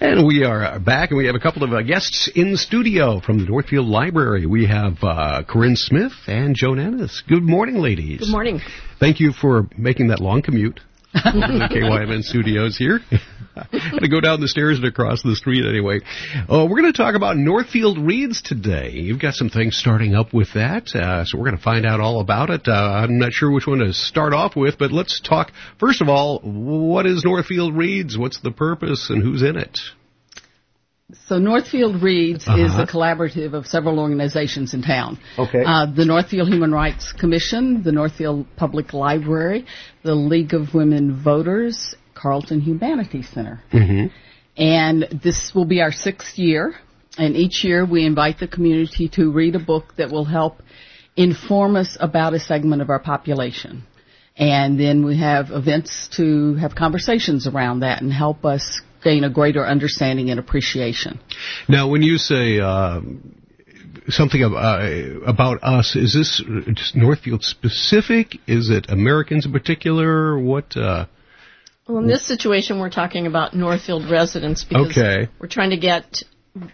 And we are back, and we have a couple of guests in studio from the Northfield Library. We have Corinne Smith and Joan Ennis. Good morning, ladies. Good morning. Thank you for making that long commute to the KYMN studios here. To go down the stairs and across the street anyway. We're going to talk about Northfield Reads today. You've got some things starting up with that, so we're going to find out all about it. I'm not sure which one to start off with, but let's talk, first of all, what is Northfield Reads? What's the purpose and who's in it? So Northfield Reads is a collaborative of several organizations in town. Okay. The Northfield Human Rights Commission, the Northfield Public Library, the League of Women Voters, Carleton Humanities Center. Mm-hmm. And this will be our 6th year, and each year we invite the community to read a book that will help inform us about a segment of our population. And then we have events to have conversations around that and help us gain a greater understanding and appreciation. Now, when you say something about us, is this just Northfield specific? Is it Americans in particular? What? Well, in this situation, we're talking about Northfield residents because we're trying to get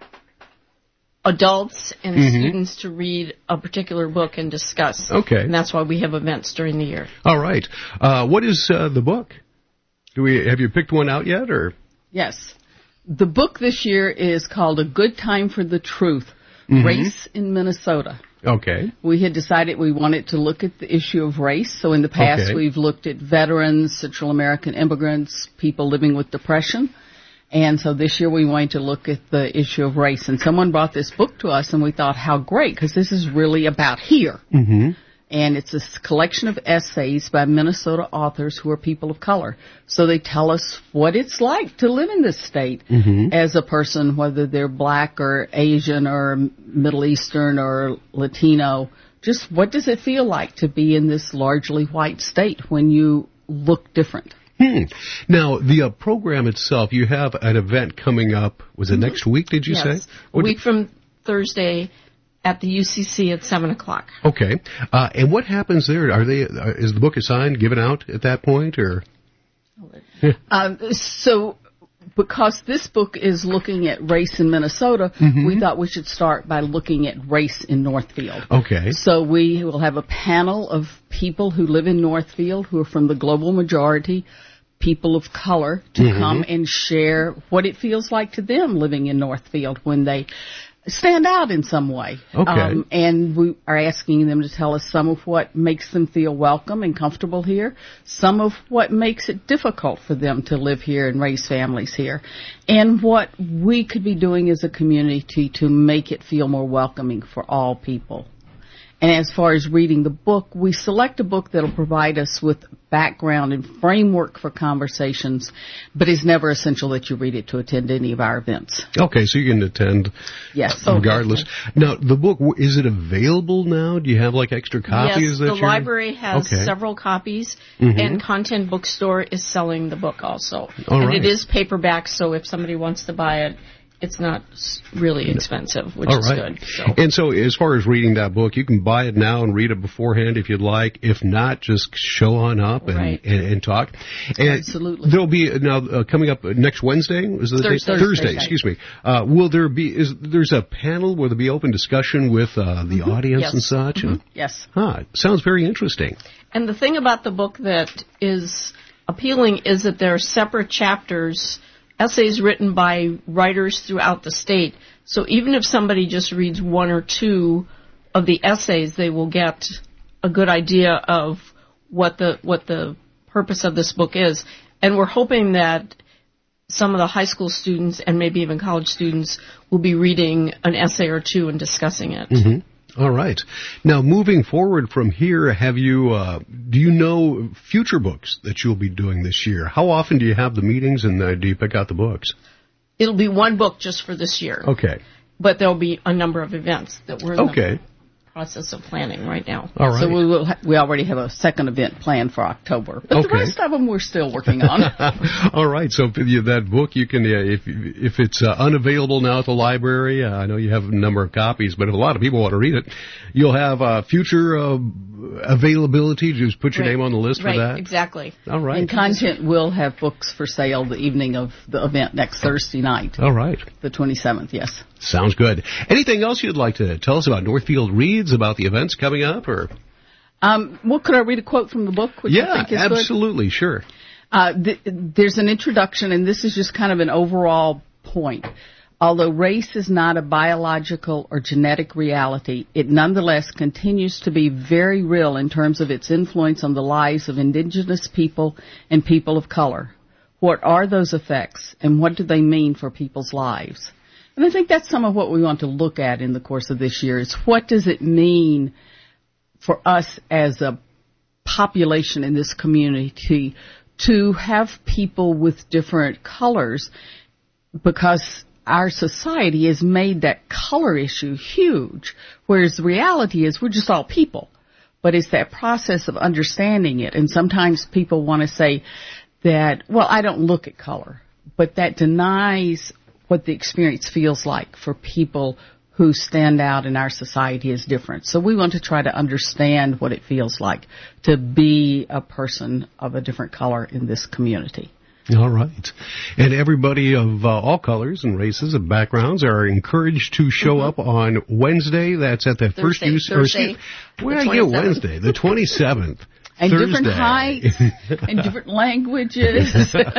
adults and students to read a particular book and discuss. Okay. And that's why we have events during the year. All right. What is the book? Have you picked one out yet, or? Yes. The book this year is called A Good Time for the Truth, Race in Minnesota. Okay. We had decided we wanted to look at the issue of race. So in the past, we've looked at veterans, Central American immigrants, people living with depression. And so this year we wanted to look at the issue of race. And someone brought this book to us, and we thought, how great, because this is really about here. Mm-hmm. And it's a collection of essays by Minnesota authors who are people of color. So they tell us what it's like to live in this state as a person, whether they're black or Asian or Middle Eastern or Latino. Just what does it feel like to be in this largely white state when you look different? Now, the program itself, you have an event coming up. Was it next week, did you say? A week from Thursday at the UCC at 7 o'clock. Okay. And what happens there? Is the book assigned, given out at that point, or? So, because this book is looking at race in Minnesota, we thought we should start by looking at race in Northfield. Okay. So we will have a panel of people who live in Northfield who are from the global majority, people of color, to come and share what it feels like to them living in Northfield when they stand out in some way. Okay. And we are asking them to tell us some of what makes them feel welcome and comfortable here, some of what makes it difficult for them to live here and raise families here, and what we could be doing as a community to make it feel more welcoming for all people. And as far as reading the book, we select a book that will provide us with background and framework for conversations, but it's never essential that you read it to attend any of our events. Okay, so you can attend regardless. Now, the book, is it available now? Do you have like extra copies? Yes, the library has several copies, and Content Bookstore is selling the book also. It is paperback, so if somebody wants to buy it, it's not really expensive, which is good. So. And so as far as reading that book, you can buy it now and read it beforehand if you'd like. If not, just show on up and talk. And absolutely. There'll be, now coming up next Wednesday? Is it Thursday, excuse me. Will there be, there's a panel where there'll be open discussion with the audience and such? Yes. Sounds very interesting. And the thing about the book that is appealing is that there are separate chapters, essays written by writers throughout the state. So even if somebody just reads one or two of the essays, they will get a good idea of what the purpose of this book is. And we're hoping that some of the high school students and maybe even college students will be reading an essay or two and discussing it. All right. Now, moving forward from here, do you know future books that you'll be doing this year? How often do you have the meetings, and do you pick out the books? It'll be one book just for this year. Okay. But there'll be a number of events that we're in process of planning right now. All right. So we already have a second event planned for October, but the rest of them we're still working on. All right. So that book, you can if it's unavailable now at the library, I know you have a number of copies, but if a lot of people want to read it, you'll have future availability. Just put your name on the list for that. Exactly. All right. And Content will have books for sale the evening of the event next Thursday night. All right. The 27th. Yes. Sounds good. Anything else you'd like to tell us about Northfield Reads, about the events coming up, or? Well, could I read a quote from the book? Which I think is absolutely, good? Sure. There's an introduction, and this is just kind of an overall point. Although race is not a biological or genetic reality, it nonetheless continues to be very real in terms of its influence on the lives of indigenous people and people of color. What are those effects, and what do they mean for people's lives? And I think that's some of what we want to look at in the course of this year is what does it mean for us as a population in this community to have people with different colors, because our society has made that color issue huge, whereas the reality is we're just all people. But it's that process of understanding it. And sometimes people want to say that, well, I don't look at color, but that denies what the experience feels like for people who stand out in our society as different. So we want to try to understand what it feels like to be a person of a different color in this community. All right. And everybody of all colors and races and backgrounds are encouraged to show up on Wednesday. That's at the first use. Thursday. Where did I get Wednesday? The 27th. And Thursday. Different heights and different languages.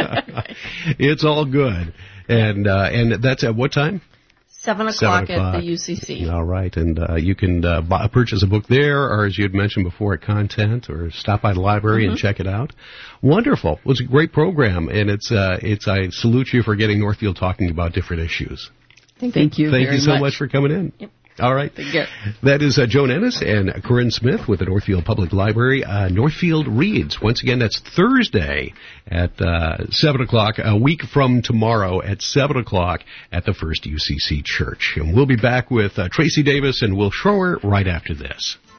It's all good. And that's at what time? 7 o'clock at the UCC. All right, and you can purchase a book there, or as you had mentioned before, at Content, or stop by the library and check it out. Wonderful. Well, it's a great program, and it's I salute you for getting Northfield talking about different issues. Thank you. Thank you so much for coming in. Yep. All right. That is Joan Ennis and Corinne Smith with the Northfield Public Library. Northfield Reads. Once again, that's Thursday at 7 o'clock, a week from tomorrow at 7 o'clock at the First UCC Church. And we'll be back with Tracy Davis and Will Schroer right after this.